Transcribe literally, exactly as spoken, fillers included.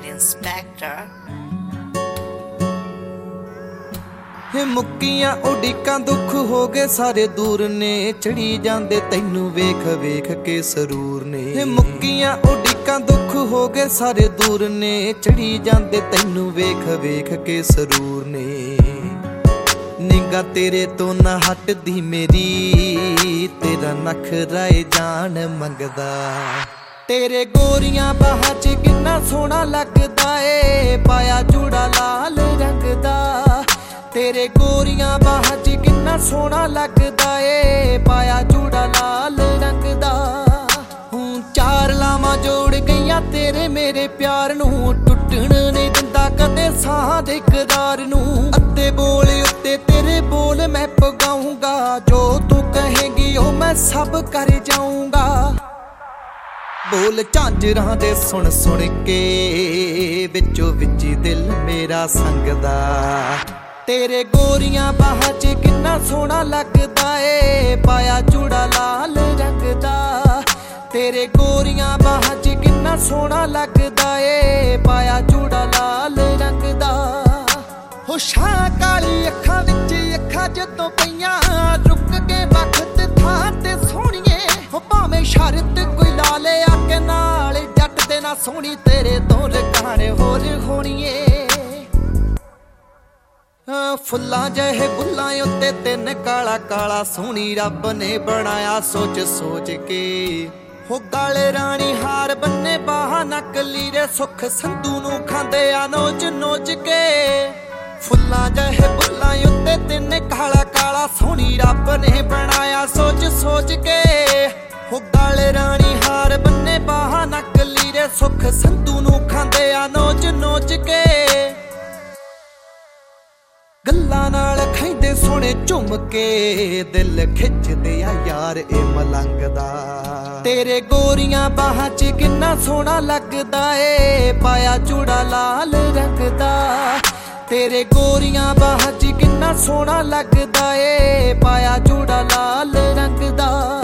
Street Inspector। ਮੁੱਕੀਆਂ ਉਡੀਕਾਂ ਦੁੱਖ ਹੋ ਗਏ ਸਾਰੇ ਦੂਰ ਨੇ, ਚੜੀ ਜਾਂਦੇ ਤੈਨੂੰ ਵੇਖ ਵੇਖ ਕੇ ਸਰੂਰ ਨੇ। ਮੁੱਕੀਆਂ ਉਡੀਕਾਂ ਦੁੱਖ ਹੋ ਗਏ ਸਾਰੇ ਦੂਰ ਨੇ, ਚੜੀ ਜਾਂਦੇ ਤੈਨੂੰ ਵੇਖ ਵੇਖ ਕੇ ਸਰੂਰ ਨੇ। ਨਿਗਾ ਤੇਰੇ ਤੋਂ ਨਾ ਹਟਦੀ ਮੇਰੀ, ਤੇਰਾ ਨਖਰਾ ਏ ਜਾਨ ਮੰਗਦਾ। ਤੇਰੇ ਗੋਰੀਆਂ ਬਾਹਾਂ 'ਚ ਕਿੰਨਾ ਸੋਹਣਾ ਲੱਗਦਾ ਏ, ਪਾਇਆ ਚੂੜਾ ਲਾਲ ਰੰਗ ਦਾ। ਤੇਰੇ ਗੋਰੀਆਂ ਬਾਹਾਂ 'ਚ ਕਿੰਨਾ ਸੋਹਣਾ ਲੱਗਦਾ ਏ, ਪਾਇਆ ਚੂੜਾ ਲਾਲ ਰੰਗ ਦਾ। ਹੂੰ ਚਾਰ ਲਾਵਾਂ ਜੋੜ ਗਈਆਂ ਤੇਰੇ ਮੇਰੇ ਪਿਆਰ ਨੂੰ, ਟੁੱਟਣ ਨਹੀਂ ਦਿੰਦਾ ਕਦੇ ਸਾਹ ਦੇ ਕਰਾਰ ਨੂੰ। ਅੱਧੇ ਬੋਲ ਉੱਤੇ ਤੇਰੇ ਬੋਲ ਮੈਂ ਪਗਾਊਂਗਾ, ਜੋ ਤੂੰ ਕਹੇਂਗੀ ਉਹ ਮੈਂ ਸਭ ਕਰ ਜਾਊਂਗਾ। ਬੋਲ ਝਾਂਜਰਾਂ ਦੇ ਸੁਣ ਸੁਣ ਕੇ, ਵਿੱਚੋਂ ਵਿੱਚ ਦਿਲ ਮੇਰਾ ਸੰਗਦਾ। ਤੇਰੇ ਗੋਰੀਆਂ ਬਾਹਾਂ 'ਚ ਕਿੰਨਾ ਸੋਹਣਾ ਲੱਗਦਾ ਏ, ਪਾਇਆ ਚੂੜਾ ਲਾਲ ਰੰਗ ਦਾ। ਤੇਰੇ ਗੋਰੀਆਂ ਬਾਹਾਂ 'ਚ ਕਿੰਨਾ ਸੋਹਣਾ ਲੱਗਦਾ ਏ, ਪਾਇਆ ਚੂੜਾ ਲਾਲ ਰੰਗ ਦਾ। ਹੋਸ਼ਾਂ ਕਾਲੀ ਅੱਖਾਂ ਵਿੱਚ ਅੱਖਾਂ ਜਦੋਂ ਪਈਆਂ, ਰੁਕ ਕੇ ਵਕਤ ਥਾਂ ਤੇ ਸੋਹਣੀਏ। ਹੋ ਭਾਵੇਂ ਸ਼ਰਤ ਕੋਈ ਲਾ ਲਿਆ ਕਿ ਨਾਲ, ਜੱਟ ਦੇ ਨਾ ਸੋਹਣੀ ਤੇਰੇ ਤੋਂ ਰਕਾਣੇ ਹੋਰ ਹੋਣੀਏ। ਫੁੱਲਾਂ ਜਿਹੇ ਬੁੱਲਾਂ ਉੱਤੇ ਤਿੰਨ ਕਾਲਾ ਕਾਲਾ, ਸੋਹਣੀ ਰੱਬ ਨੇ ਬਣਾਇਆ ਸੋਚ ਸੋਚ ਕੇ। ਹੋ ਗਾਲੇ ਰਾਣੀ ਹਾਰ ਬੰਨੇ ਬਾਹਾਂ ਨਕਲੀ ਰੇ, ਸੁੱਖ ਸੰਧੂ ਨੂੰ ਖਾਂਦੇ ਆ ਨੋਚ ਨੋਚ ਕੇ। ਫੁੱਲਾਂ ਜਿਹੇ ਬੁੱਲਾਂ ਉੱਤੇ ਤਿੰਨ ਕਾਲਾ ਕਾਲਾ, ਸੋਹਣੀ ਰੱਬ ਨੇ ਬਣਾਇਆ ਸੋਚ ਸੋਚ ਕੇ। ਹੋ ਗਾਲੇ ਰਾਣੀ ਹਾਰ ਬੰਨੇ ਬਾਹਾਂ ਨਕਲੀ ਰੇ, ਸੁੱਖ ਸੰਧੂ ਨੂੰ ਖਾਂਦੇ ਆ ਨੋਚ ਨੋਚ ਕੇ। ਗੱਲਾਂ ਨਾਲ ਖੈਂਦੇ ਸੋਹਣੇ ਝੁੰਮ ਕੇ, ਦਿਲ ਖਿੱਚਦੇ ਆ ਯਾਰ ਇਹ ਮਲੰਗ ਦਾ। ਤੇਰੇ ਗੋਰੀਆਂ ਬਾਹਾਂ 'ਚ ਕਿੰਨਾ ਸੋਹਣਾ ਲੱਗਦਾ ਏ, ਪਾਇਆ ਚੂੜਾ ਲਾਲ ਰੰਗ ਦਾ। ਤੇਰੇ ਗੋਰੀਆਂ ਬਾਹਾਂ 'ਚ ਕਿੰਨਾ ਸੋਹਣਾ ਲੱਗਦਾ ਏ, ਪਾਇਆ ਚੂੜਾ ਲਾਲ ਰੰਗ ਦਾ।